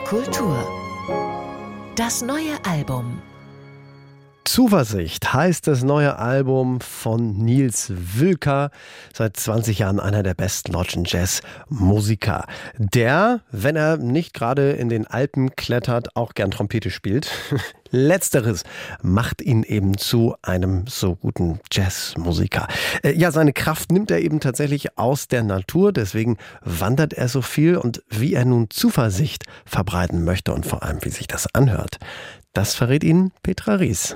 Kultur. Das neue Album. Zuversicht heißt das neue Album von Nils Wülker, seit 20 Jahren einer der besten deutschen Jazzmusiker, der, wenn er nicht gerade in den Alpen klettert, auch gern Trompete spielt. Letzteres macht ihn eben zu einem so guten Jazzmusiker. Ja, seine Kraft nimmt er eben tatsächlich aus der Natur, deswegen wandert er so viel, und wie er nun Zuversicht verbreiten möchte und vor allem, wie sich das anhört, das verrät Ihnen Petra Ries.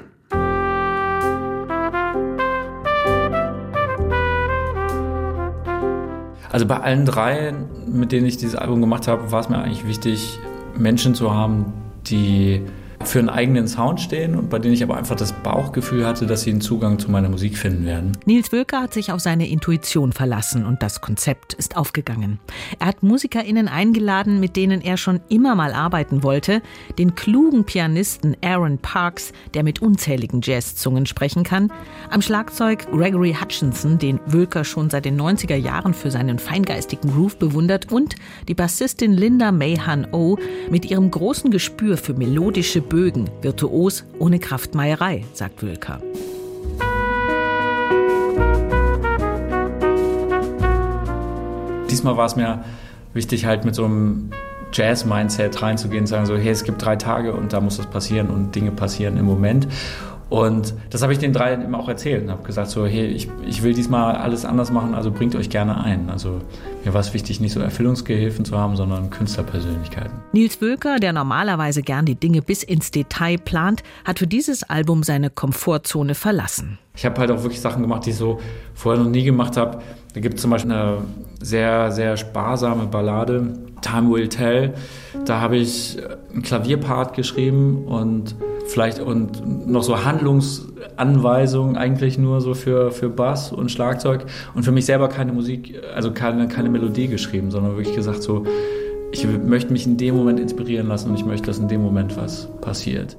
Also bei allen drei, mit denen ich dieses Album gemacht habe, war es mir eigentlich wichtig, Menschen zu haben, die für einen eigenen Sound stehen und bei denen ich aber einfach das Bauchgefühl hatte, dass sie einen Zugang zu meiner Musik finden werden. Nils Wülker hat sich auf seine Intuition verlassen und das Konzept ist aufgegangen. Er hat MusikerInnen eingeladen, mit denen er schon immer mal arbeiten wollte. Den klugen Pianisten Aaron Parks, der mit unzähligen Jazzzungen sprechen kann. Am Schlagzeug Gregory Hutchinson, den Wülker schon seit den 90er Jahren für seinen feingeistigen Groove bewundert. Und die Bassistin Linda Mahan-O mit ihrem großen Gespür für melodische Bögen, virtuos, ohne Kraftmeierei, sagt Wülker. Diesmal war es mir wichtig, halt mit so einem Jazz-Mindset reinzugehen und sagen so, hey, es gibt 3 Tage und da muss das passieren und Dinge passieren im Moment. Und das habe ich den dreien immer auch erzählt und habe gesagt so, hey, ich will diesmal alles anders machen, also bringt euch gerne ein. Also mir war es wichtig, nicht so Erfüllungsgehilfen zu haben, sondern Künstlerpersönlichkeiten. Nils Wülker, der normalerweise gern die Dinge bis ins Detail plant, hat für dieses Album seine Komfortzone verlassen. Ich habe halt auch wirklich Sachen gemacht, die ich so vorher noch nie gemacht habe. Da gibt es zum Beispiel eine sehr, sehr sparsame Ballade, Time Will Tell. Da habe ich einen Klavierpart geschrieben und noch so Handlungsanweisungen eigentlich nur so für Bass und Schlagzeug und für mich selber keine Musik, also keine Melodie geschrieben, sondern wirklich gesagt so, ich möchte mich in dem Moment inspirieren lassen und ich möchte, dass in dem Moment was passiert.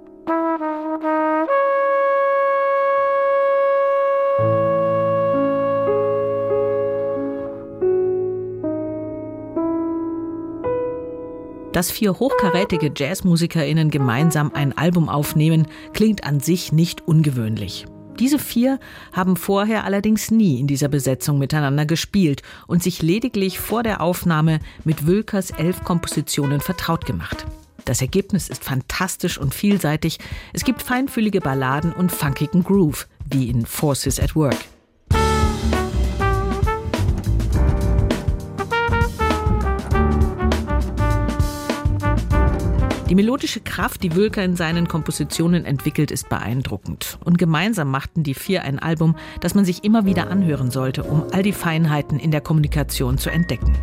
Dass 4 hochkarätige JazzmusikerInnen gemeinsam ein Album aufnehmen, klingt an sich nicht ungewöhnlich. Diese 4 haben vorher allerdings nie in dieser Besetzung miteinander gespielt und sich lediglich vor der Aufnahme mit Wülkers 11 Kompositionen vertraut gemacht. Das Ergebnis ist fantastisch und vielseitig. Es gibt feinfühlige Balladen und funkigen Groove, wie in Forces at Work. Die melodische Kraft, die Wülker in seinen Kompositionen entwickelt, ist beeindruckend. Und gemeinsam machten die 4 ein Album, das man sich immer wieder anhören sollte, um all die Feinheiten in der Kommunikation zu entdecken.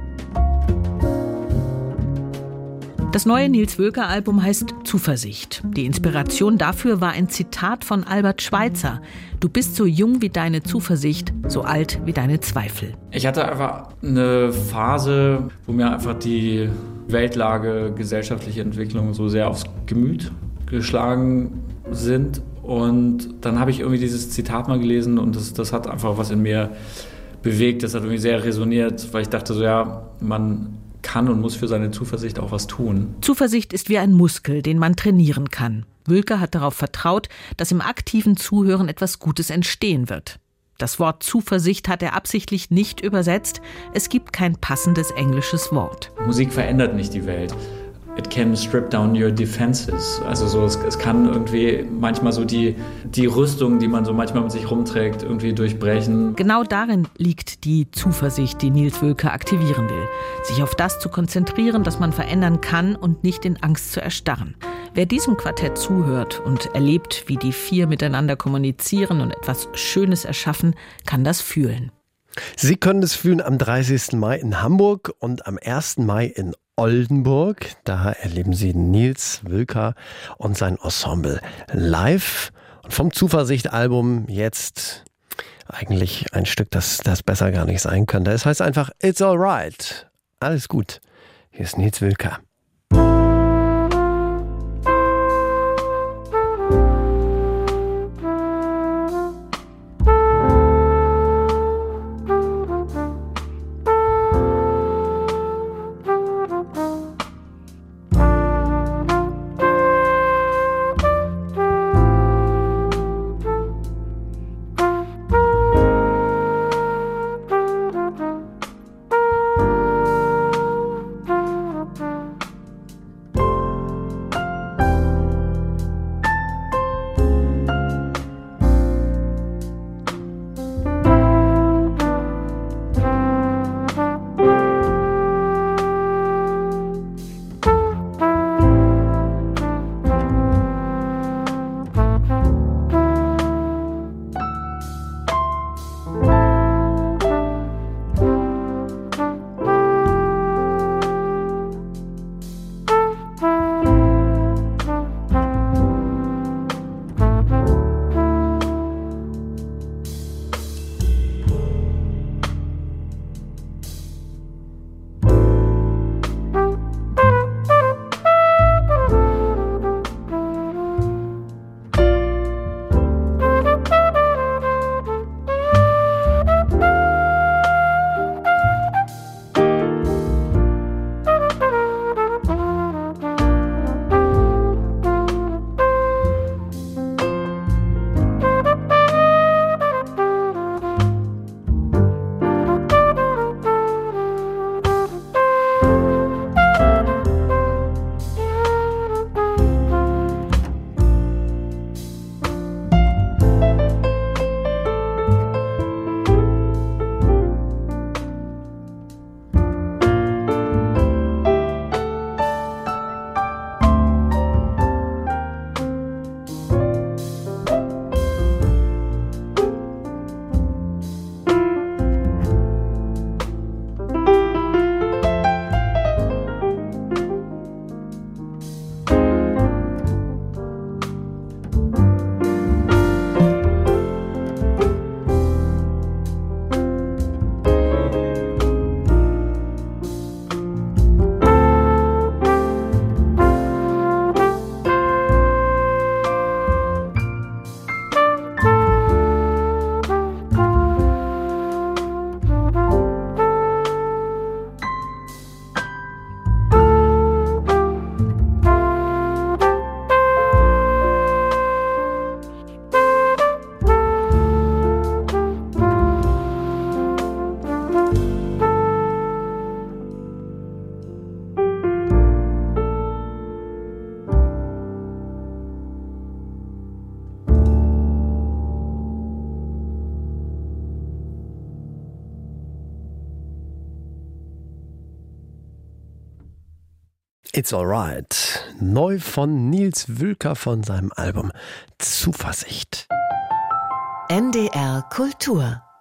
Das neue Nils Wülker-Album heißt Zuversicht. Die Inspiration dafür war ein Zitat von Albert Schweitzer. Du bist so jung wie deine Zuversicht, so alt wie deine Zweifel. Ich hatte einfach eine Phase, wo mir einfach die Weltlage, gesellschaftliche Entwicklung so sehr aufs Gemüt geschlagen sind. Und dann habe ich irgendwie dieses Zitat mal gelesen und das hat einfach was in mir bewegt. Das hat irgendwie sehr resoniert, weil ich dachte so, ja, man kann und muss für seine Zuversicht auch was tun. Zuversicht ist wie ein Muskel, den man trainieren kann. Wülker hat darauf vertraut, dass im aktiven Zuhören etwas Gutes entstehen wird. Das Wort Zuversicht hat er absichtlich nicht übersetzt. Es gibt kein passendes englisches Wort. Musik verändert nicht die Welt. It can strip down your defenses. Also so, es kann irgendwie manchmal so die Rüstung, die man so manchmal mit sich rumträgt, irgendwie durchbrechen. Genau darin liegt die Zuversicht, die Nils Wülker aktivieren will. Sich auf das zu konzentrieren, das man verändern kann und nicht in Angst zu erstarren. Wer diesem Quartett zuhört und erlebt, wie die 4 miteinander kommunizieren und etwas Schönes erschaffen, kann das fühlen. Sie können es fühlen am 30. Mai in Hamburg und am 1. Mai in Oldenburg. Da erleben Sie Nils Wülker und sein Ensemble live. Und vom Zuversicht-Album jetzt eigentlich ein Stück, das besser gar nicht sein könnte. Es heißt einfach It's Alright. Alles gut. Hier ist Nils Wülker. It's Alright. Neu von Nils Wülker von seinem Album Zuversicht. NDR Kultur